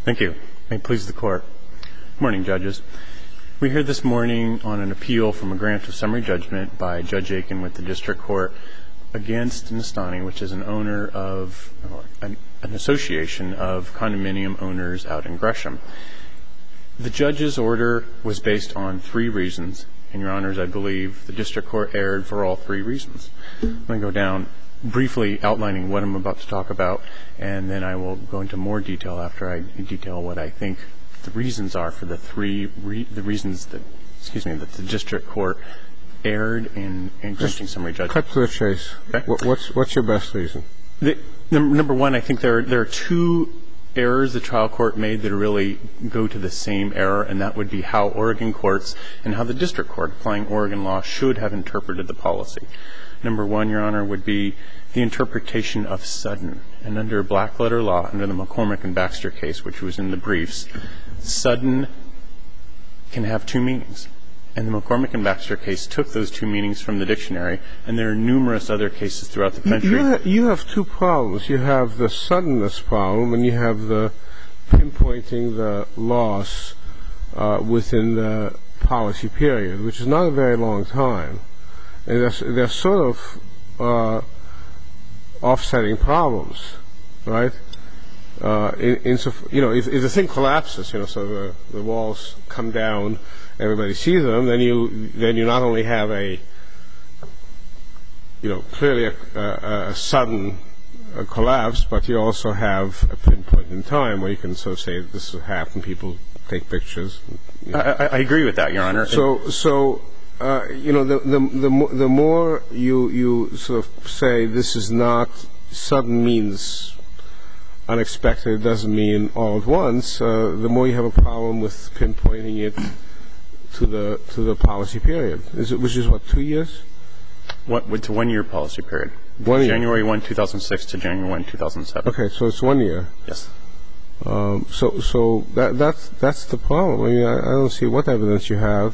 Thank you. May it please the Court. Good morning, judges. We're here this morning on an appeal from a grant of summary judgment by Judge Aiken with the District Court against Nastani, which is an owner of an association of condominium owners out in Gresham. The judge's order was based on three reasons. And, Your Honors, I believe the District Court erred for all three reasons. I'm going to go down briefly outlining what I'm about to talk about, and then I will go into more detail after I detail what I think the reasons are for the reasons that the District Court erred in granting summary judgment. Cut to the chase. Okay. What's your best reason? Number one, I think there are two errors the trial court made that really go to the same error, and that would be how Oregon courts and how the District Court, applying Oregon law, should have interpreted the policy. Number one, Your Honor, would be the interpretation of sudden. And under black-letter law, under the McCormick and Baxter case, which was in the briefs, sudden can have two meanings. And the McCormick and Baxter case took those two meanings from the dictionary, and there are numerous other cases throughout the country. You have two problems. You have the suddenness problem, and you have the pinpointing the loss within the policy period, which is not a very long time. And they're sort of offsetting problems, right? If the thing collapses, so the walls come down, everybody sees them, then you not only have clearly a sudden collapse, but you also have a pinpoint in time where you can sort of say this will happen. People take pictures. I agree with that, Your Honor. The more you sort of say this is not sudden means unexpected, it doesn't mean all at once, the more you have a problem with pinpointing it to the policy period. Which is what, 2 years? It's a 1 year policy period. 1 year. January 1, 2006 to January 1, 2007. Okay, so it's 1 year. Yes. So that's the problem. I mean, I don't see what evidence you have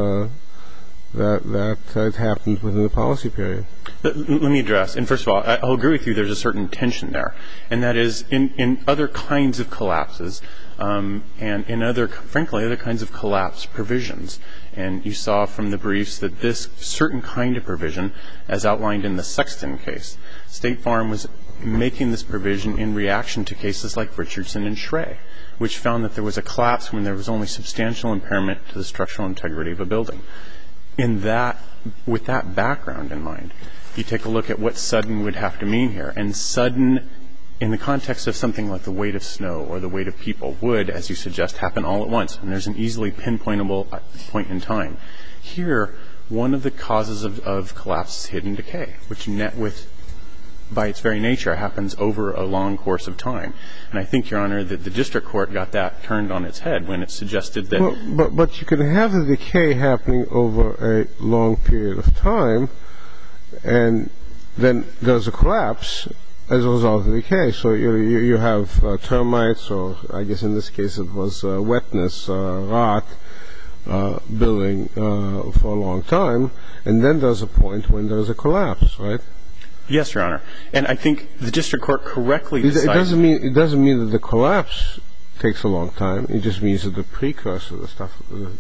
that it happened within the policy period. Let me address. And first of all, I'll agree with you there's a certain tension there. And that is in other kinds of collapses and in other kinds of collapse provisions. And you saw from the briefs that this certain kind of provision, as outlined in the Sexton case, State Farm was making this provision in reaction to cases like Richardson and Schrey, which found that there was a collapse when there was only substantial impairment to the structural integrity of a building. With that background in mind, you take a look at what sudden would have to mean here. And sudden, in the context of something like the weight of snow or the weight of people, would, as you suggest, happen all at once. And there's an easily pinpointable point in time. Here, one of the causes of collapse is hidden decay, which by its very nature, happens over a long course of time. And I think, Your Honor, that the District Court got that turned on its head when it suggested that... But you can have the decay happening over a long period of time, and then there's a collapse as a result of the decay. So you have termites, or I guess in this case it was wetness, rot, building for a long time, and then there's a point when there's a collapse, right? Yes, Your Honor. And I think the District Court correctly decided... It doesn't mean that the collapse takes a long time. It just means that the precursor, the stuff,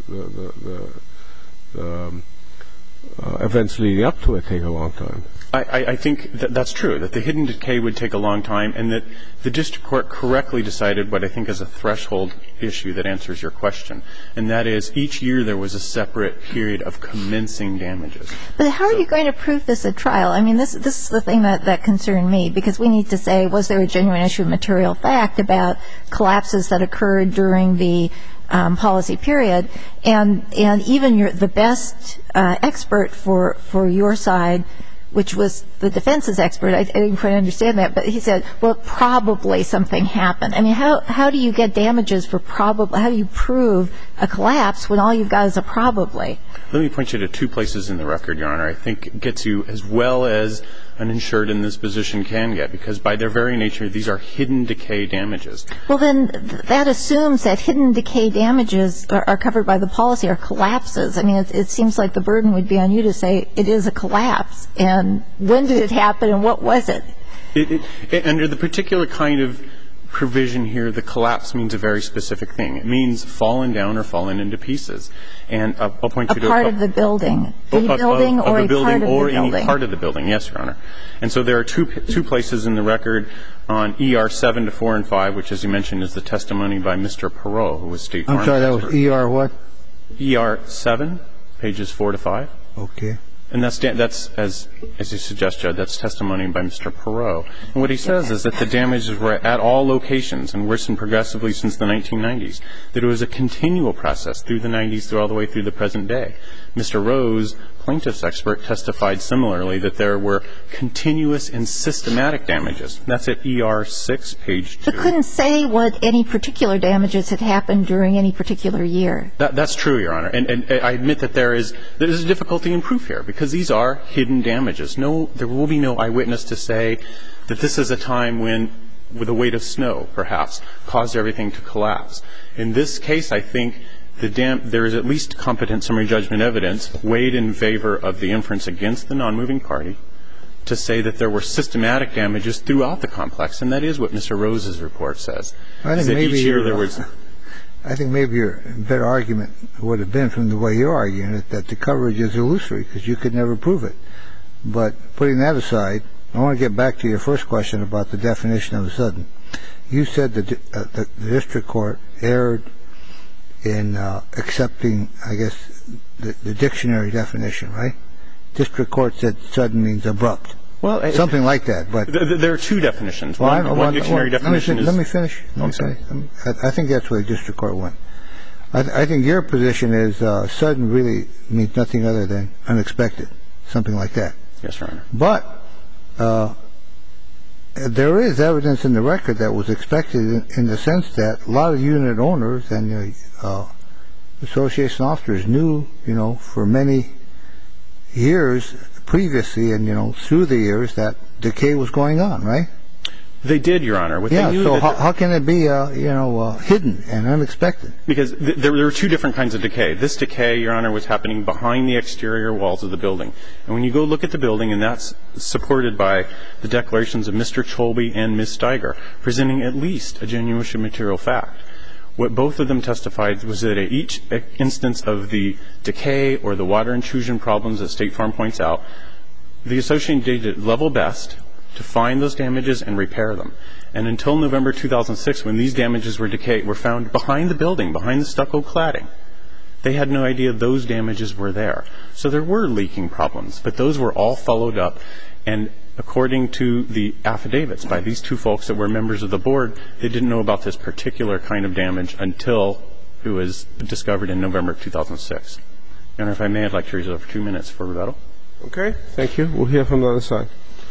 the events leading up to it take a long time. I think that's true, that the hidden decay would take a long time, and that the District Court correctly decided what I think is a threshold issue that answers your question, and that is each year there was a separate period of commencing damages. But how are you going to prove this at trial? I mean, this is the thing that concerned me, because we need to say, was there a genuine issue of material fact about collapses that occurred during the policy period? And even the best expert for your side, which was the defense's expert, I didn't quite understand that, but he said, well, probably something happened. I mean, how do you get damages for probably? How do you prove a collapse when all you've got is a probably? Let me point you to two places in the record, Your Honor. I think it gets you as well as an insured in this position can get, because by their very nature, these are hidden decay damages. Well, then that assumes that hidden decay damages are covered by the policy or collapses. I mean, it seems like the burden would be on you to say it is a collapse. And when did it happen and what was it? Under the particular kind of provision here, the collapse means a very specific thing. It means fallen down or fallen into pieces. And I'll point you to a part of the building. A building or a part of the building. Or any part of the building, yes, Your Honor. And so there are two places in the record on ER 7 to 4 and 5, which, as you mentioned, is the testimony by Mr. Perot, who was State Farm. I'm sorry, that was ER what? ER 7, pages 4 to 5. Okay. And that's as you suggest, Judge, that's testimony by Mr. Perot. And what he says is that the damages were at all locations and worsened progressively since the 1990s, that it was a continual process through the 90s through all the way through the present day. Mr. Rose, plaintiff's expert, testified similarly that there were continuous and systematic damages. That's at ER 6, page 2. But couldn't say what any particular damages had happened during any particular year. That's true, Your Honor. And I admit that there is a difficulty in proof here, because these are hidden damages. There will be no eyewitness to say that this is a time when, with the weight of snow, perhaps, caused everything to collapse. In this case, I think there is at least competent summary judgment evidence weighed in favor of the inference against the non-moving party to say that there were systematic damages throughout the complex, and that is what Mr. Rose's report says. I think maybe your better argument would have been, from the way you're arguing it, that the coverage is illusory because you could never prove it. But putting that aside, I want to get back to your first question about the definition of a sudden. You said that the district court erred in accepting, I guess, the dictionary definition, right? District court said sudden means abrupt. Well, something like that. But there are two definitions. One dictionary definition is... Let me finish. I think that's where the district court went. I think your position is sudden really means nothing other than unexpected, something like that. Yes, Your Honor. But there is evidence in the record that was expected in the sense that a lot of unit owners and association officers knew, for many years previously and, through the years that decay was going on, right? They did, Your Honor. So how can it be, hidden and unexpected? Because there were two different kinds of decay. This decay, Your Honor, was happening behind the exterior walls of the building. And when you go look at the building, and that's supported by the declarations of Mr. Cholby and Ms. Steiger, presenting at least a genuine issue of material fact, what both of them testified was that at each instance of the decay or the water intrusion problems that State Farm points out, the association did level best to find those damages and repair them. And until November 2006, when these damages were found behind the building, behind the stucco cladding, they had no idea those damages were there. So there were leaking problems, but those were all followed up. And according to the affidavits by these two folks that were members of the board, they didn't know about this particular kind of damage until it was discovered in November 2006. Your Honor, if I may, I'd like to reserve 2 minutes for rebuttal. Okay. Thank you. We'll hear from the other side.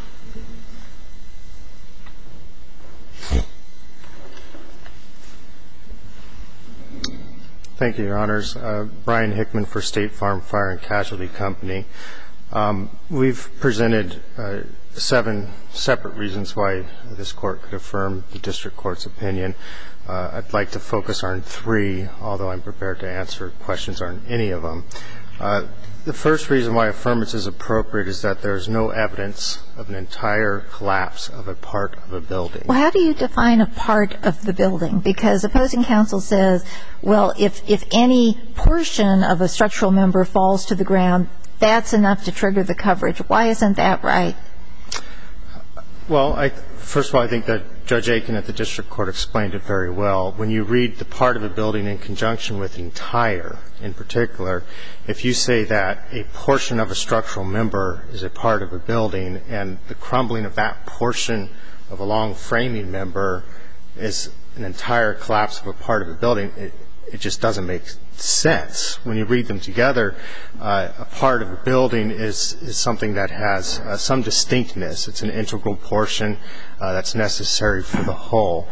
Thank you, Your Honors. Brian Hickman for State Farm Fire and Casualty Company. We've presented 7 separate reasons why this Court could affirm the district court's opinion. I'd like to focus on 3, although I'm prepared to answer questions on any of them. The first reason why affirmance is appropriate is that there's no evidence of an entire collapse of a part of a building. Well, how do you define a part of the building? Because opposing counsel says, well, if any portion of a structural member falls to the ground, that's enough to trigger the coverage. Why isn't that right? Well, first of all, I think that Judge Aiken at the district court explained it very well. When you read the part of a building in conjunction with entire, in particular, if you say that a portion of a structural member is a part of a building and the crumbling of that portion of a long framing member is an entire collapse of a part of a building, it just doesn't make sense. When you read them together, a part of a building is something that has some distinctness. It's an integral portion that's necessary for the whole.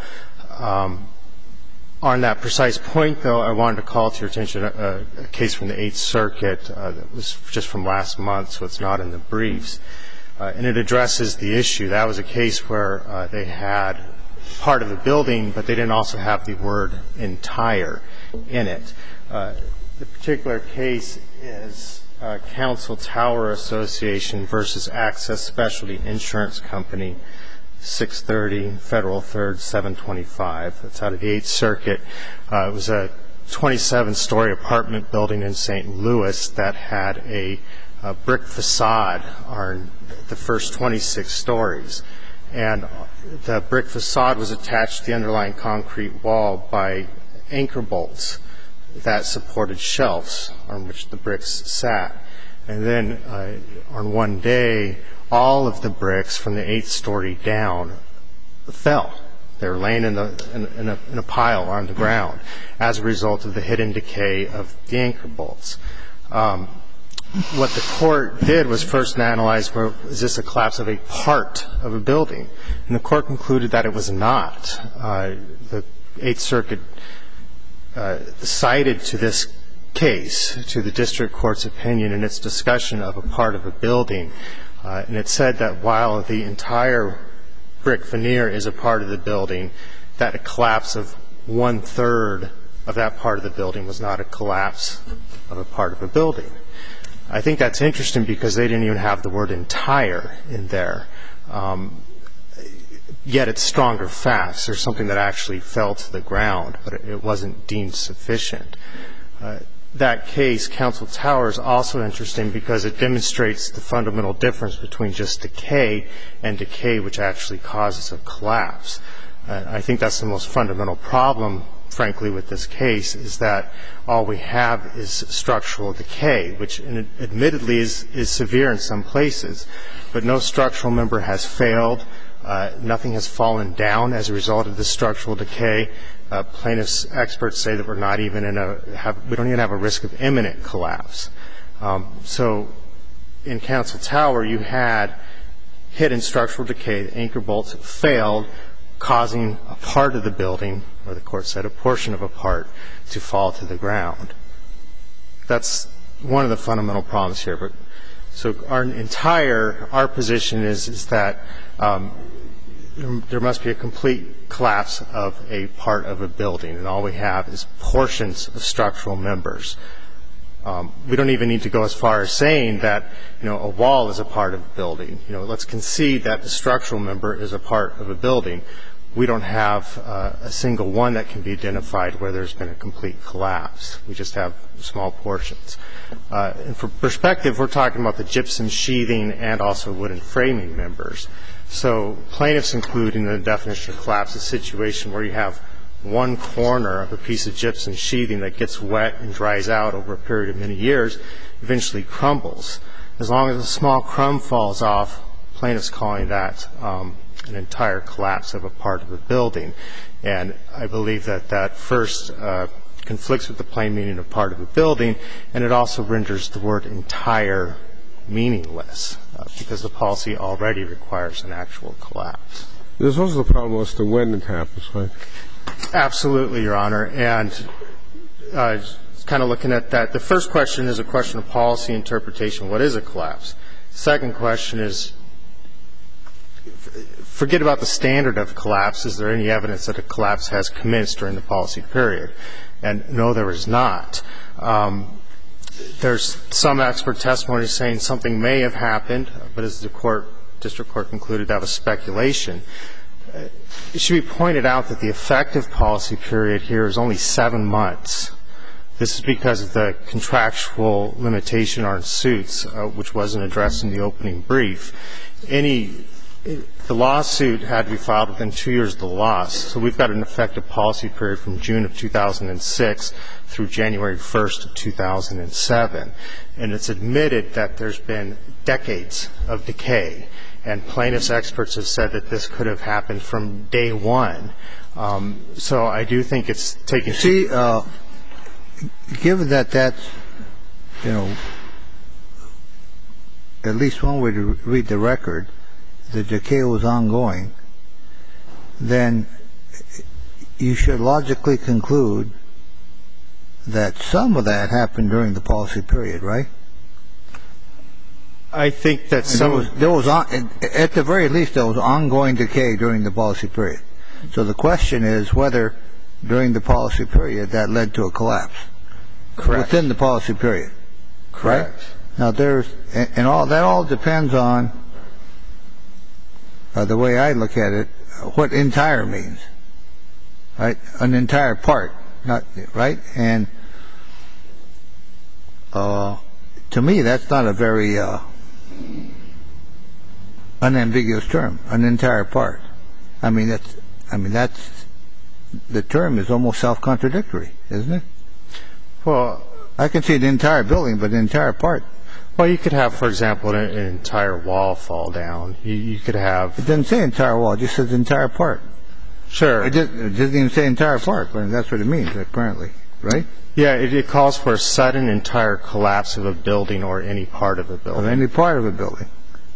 On that precise point, though, I wanted to call to your attention a case from the Eighth Circuit that was just from last month, so it's not in the briefs. And it addresses the issue. That was a case where they had part of the building, but they didn't also have the word entire in it. The particular case is Council Tower Association versus Access Specialty Insurance Company, 630 Federal 3rd 725. That's out of the 8th Circuit. It was a 27-story apartment building in St. Louis that had a brick facade on the first 26 stories. And the brick facade was attached to the underlying concrete wall by anchor bolts that supported shelves on which the bricks sat. And then on one day, all of the bricks from the 8th story down fell. They were laying in a pile on the ground as a result of the hidden decay of the anchor bolts. What the court did was first analyze, well, is this a collapse of a part of a building? And the court concluded that it was not. The 8th Circuit cited to this case, to the district court's opinion in its discussion of a part of a building, and it said that while the entire brick veneer is a part of the building, that a collapse of 1/3 of that part of the building was not a collapse of a part of a building. I think that's interesting because they didn't even have the word entire in there. Yet it's stronger facts. There's something that actually fell to the ground, but it wasn't deemed sufficient. That case, Council Tower, is also interesting because it demonstrates the fundamental difference between just decay and decay which actually causes a collapse. I think that's the most fundamental problem, frankly, with this case, is that all we have is structural decay, which admittedly is severe in some places, but no structural member has failed. Nothing has fallen down as a result of the structural decay. Plaintiffs' experts say that we don't even have a risk of imminent collapse. So in Council Tower, you had hidden structural decay. The anchor bolts failed, causing a part of the building, or the court said a portion of a part, to fall to the ground. That's one of the fundamental problems here. So our position is that there must be a complete collapse of a part of a building, and all we have is portions of structural members. We don't even need to go as far as saying that, a wall is a part of a building. Let's concede that the structural member is a part of a building. We don't have a single one that can be identified where there's been a complete collapse. We just have small portions. And for perspective, we're talking about the gypsum sheathing and also wooden framing members. So plaintiffs include in the definition of collapse a situation where you have one corner of a piece of gypsum sheathing that gets wet and dries out over a period of many years, eventually crumbles. As long as a small crumb falls off, plaintiffs calling that an entire collapse of a part of a building. And I believe that first conflicts with the plain meaning of part of a building, and it also renders the word entire meaningless because the policy already requires an actual collapse. There's also the problem as to when it happens, right? Absolutely, Your Honor. And kind of looking at that, the first question is a question of policy interpretation. What is a collapse? Second question is, forget about the standard of collapse. Is there any evidence that a collapse has commenced during the policy period? And no, there is not. There's some expert testimony saying something may have happened, but as the district court concluded, that was speculation. It should be pointed out that the effective policy period here is only 7 months. This is because of the contractual limitation on suits, which wasn't addressed in the opening brief. The lawsuit had to be filed within 2 years of the loss. So we've got an effective policy period from June of 2006 through January 1st of 2007. And it's admitted that there's been decades of decay. And plaintiffs' experts have said that this could have happened from day one. So I do think it's taken. See, given that that's, at least one way to read the record, the decay was ongoing, then you should logically conclude that some of that happened during the policy period, right? I think that at the very least, there was ongoing decay during the policy period. So the question is whether during the policy period that led to a collapse. Correct. Within the policy period. Correct. Right? Now that all depends on the way I look at it, what entire means, right? An entire part, not right. And to me, that's not a very unambiguous term. An entire part. I mean, that's the term is almost self-contradictory, isn't it? Well, I can see the entire building, but the entire part. Well, you could have, for example, an entire wall fall down. You could have. It doesn't say entire wall. It just says entire part. Sure. It doesn't even say entire part, but that's what it means, apparently, right? Yeah, it calls for a sudden entire collapse of a building or any part of a building. Of any part of a building.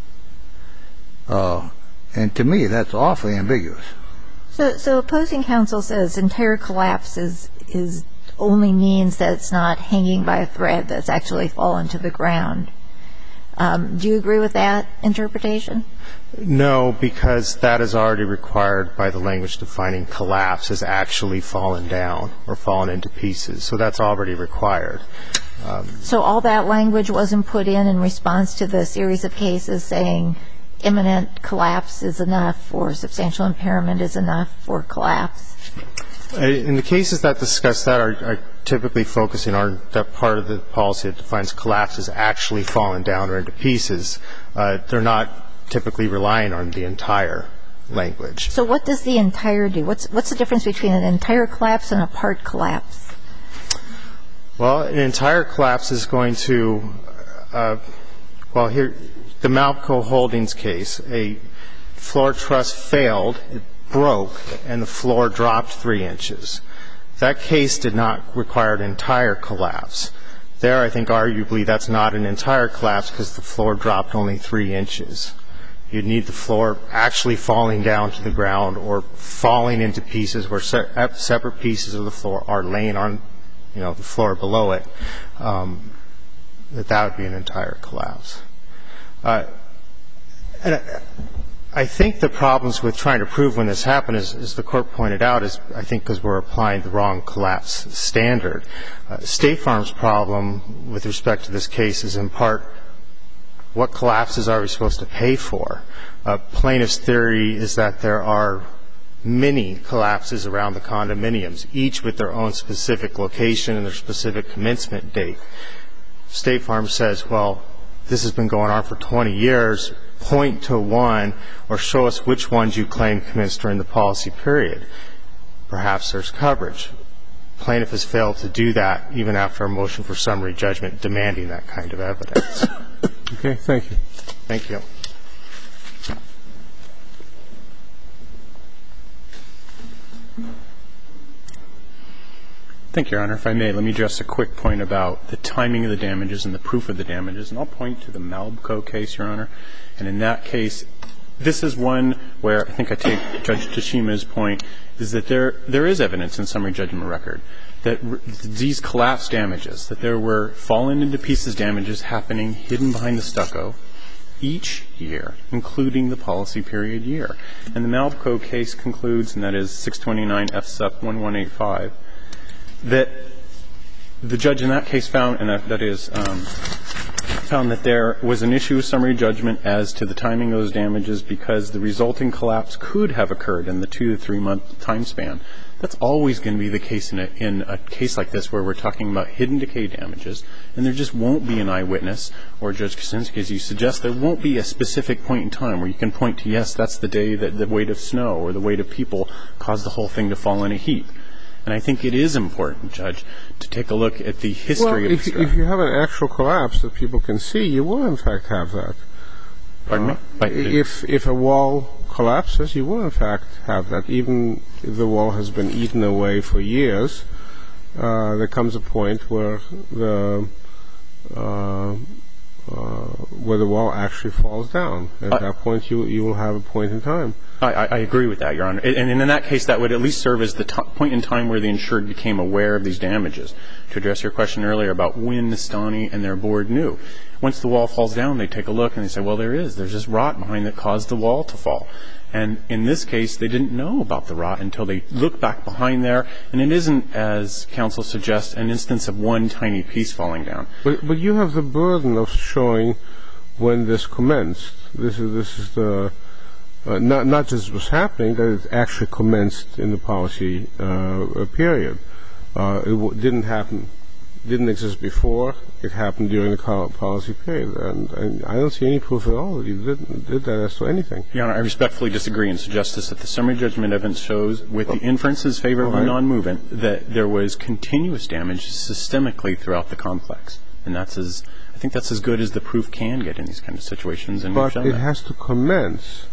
And to me, that's awfully ambiguous. So opposing counsel says entire collapse is only means that it's not hanging by a thread, that's actually fallen to the ground. Do you agree with that interpretation? No, because that is already required by the language defining collapse as actually fallen down or fallen into pieces. So that's already required. So all that language wasn't put in response to the series of cases saying imminent collapse is enough or substantial impairment is enough for collapse? In the cases that discuss that are typically focusing on that part of the policy that defines collapse as actually fallen down or into pieces. They're not typically relying on the entire language. So what does the entire do? What's the difference between an entire collapse and a part collapse? Well, an entire collapse is going to, well, here, the Malco Holdings case, a floor truss failed, it broke, and the floor dropped 3 inches. That case did not require an entire collapse. There, I think, arguably, that's not an entire collapse because the floor dropped only 3 inches. You'd need the floor actually falling down to the ground or falling into pieces where separate pieces of the floor are laying on, the floor below it. That would be an entire collapse. And I think the problems with trying to prove when this happened, as the Court pointed out, is I think because we're applying the wrong collapse standard. State Farm's problem with respect to this case is in part what collapses are we supposed to pay for? Plaintiff's theory is that there are many collapses around the condominiums, each with their own specific location and their specific commencement date. State Farm says, well, this has been going on for 20 years. Point to one or show us which ones you claim commenced during the policy period. Perhaps there's coverage. Plaintiff has failed to do that even after a motion for summary judgment demanding that kind of evidence. Okay, thank you. Thank you. Thank you, Your Honor. If I may, let me address a quick point about the timing of the damages and the proof of the damages. And I'll point to the Malco case, Your Honor. And in that case, this is one where I think I take Judge Tashima's point, is that there is evidence in summary judgment record that these collapse damages, that there were fallen into pieces damages happening hidden behind the stucco each year, including the policy period year. And the Malco case concludes, and that is 629 F. Sup. 1185, that the judge in that case found, and that is found that there was an issue of summary judgment as to the timing of those damages because the resulting collapse could have occurred in the 2 to 3 month time span. That's always going to be the case in a case like this where we're talking about hidden decay damages, and there just won't be an eyewitness, or Judge Kuczynski, as you suggest, there won't be a specific point in time where you can point to, yes, that's the day that the weight of snow or the weight of people caused the whole thing to fall in a heap. And I think it is important, Judge, to take a look at the history of this. Well, if you have an actual collapse that people can see, you will, in fact, have that. Pardon me? If a wall collapses, you will, in fact, have that. Even if the wall has been eaten away for years, there comes a point where the wall actually falls down. At that point, you will have a point in time. I agree with that, Your Honor. And in that case, that would at least serve as the point in time where the insured became aware of these damages. To address your question earlier about when Nastani and their board knew. Once the wall falls down, they take a look and they say, well, there's this rot behind that caused the wall to fall. And in this case, they didn't know about the rot until they looked back behind there. And it isn't, as counsel suggests, an instance of one tiny piece falling down. But you have the burden of showing when this commenced. This is the Not just was happening, that it actually commenced in the policy period. It didn't exist before. It happened during the policy period. And I don't see any proof at all that you did that as to anything. Your Honor, I respectfully disagree and suggest this, that the summary judgment evidence shows, with the inferences favorable non-movement, that there was continuous damage systemically throughout the complex. And I think that's as good as the proof can get in these kind of situations. And but it has to commence.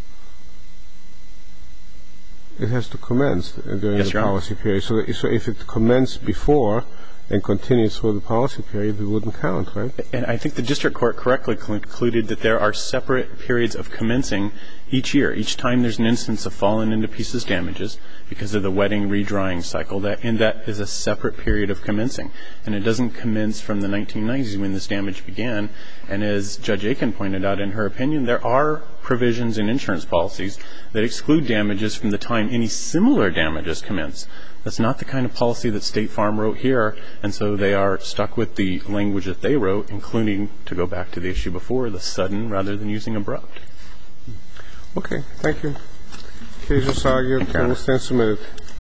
It has to commence during the policy period. So if it commenced before and continues through the policy period, it wouldn't count, right? And I think the district court correctly concluded that there are separate periods of commencing each year. Each time there's an instance of fallen into pieces damages because of the wetting redrying cycle, and that is a separate period of commencing. And it doesn't commence from the 1990s when this damage began. And as Judge Aiken pointed out in her opinion, there are provisions in insurance policies that exclude damages from the time any similar damages commence. That's not the kind of policy that State Farm wrote here, and so they are stuck with the language that they wrote, including, to go back to the issue before, the sudden rather than using abrupt. Okay. Thank you. Case is argued. We'll stand submitted.